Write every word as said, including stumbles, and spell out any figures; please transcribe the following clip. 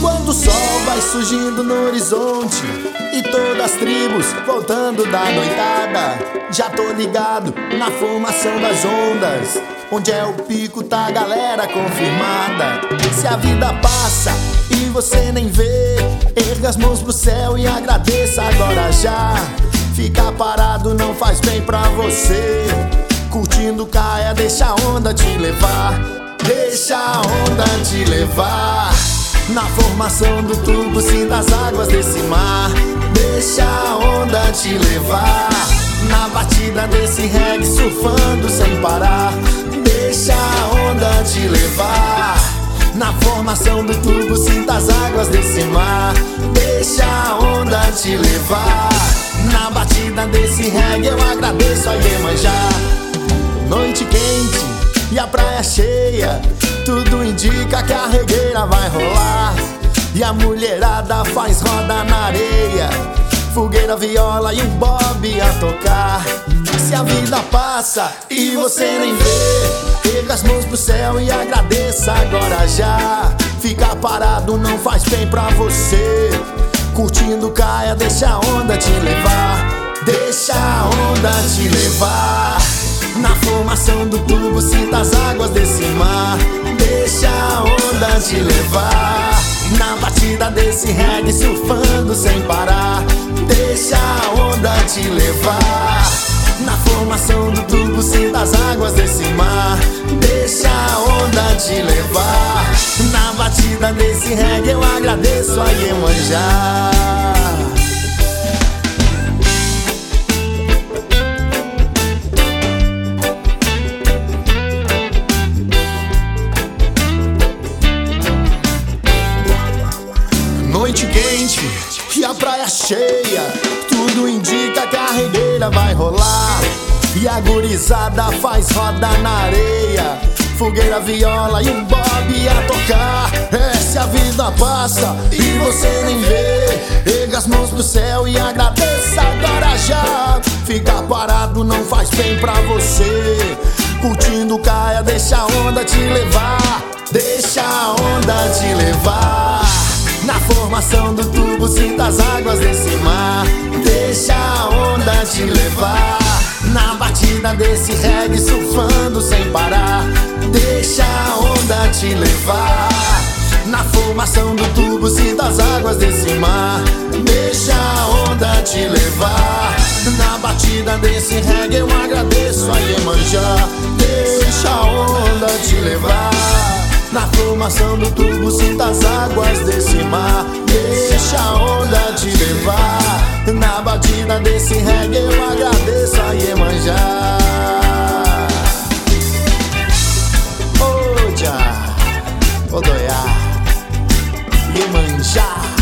Quando o sol vai surgindo no horizonte e todas as tribos voltando da noitada, já tô ligado na formação das ondas, onde é o pico, tá a galera confirmada. Se a vida passa e você nem vê, erga as mãos pro céu e agradeça agora já. Ficar parado não faz bem pra você. Curtindo caia, deixa a onda te levar. Deixa a onda te levar. Na formação do tubo, sinta as águas desse mar. Deixa a onda te levar. Na batida desse reggae, surfando sem parar. Deixa a onda te levar. Na formação do tubo, sinta as águas desse mar. Deixa a onda te levar. Na batida desse reggae, eu agradeço a Iemanjá. Noite quente e a praia cheia, tudo indica que a regueira vai rolar. E a mulherada faz roda na areia, fogueira, viola e um bob a tocar. Se a vida passa e você nem vê, erga as mãos pro céu e agradeça agora já. Ficar parado não faz bem pra você. Curtindo caia, deixa a onda te levar. Deixa a onda te levar. Na formação do tubo, sinta as águas desse mar. Deixa a onda te levar. Na batida desse reggae, surfando sem parar. Deixa a onda te levar. Na formação do tubo, sinta as águas desse mar. Deixa a onda te levar. Na batida desse reggae, eu agradeço a Iemanjá. Noite quente e a praia cheia, tudo indica que a regueira vai rolar. E a gurizada faz roda na areia, fogueira, viola e um bob a tocar. É, se a vida passa e você nem vê, erga as mãos pro céu e agradeça agora já. Ficar parado não faz bem pra você. Curtindo caia, deixa a onda te levar. Deixa a onda te levar. Na formação do tubo, sinta as águas desse mar. Deixa a onda te levar. Na batida desse reggae, surfando sem parar. Deixa a onda te levar. Na formação do tubo, sinta as águas desse mar. Deixa a onda te levar. Na batida desse reggae, eu agradeço a Iemanjá. Deixa a onda te levar. Na formação do tubo, sinta as águas desse mar. Deixa a onda te levar. Na batida desse reggae, eu agradeço a Iemanjá. Oja, Odoiá, Iemanjá.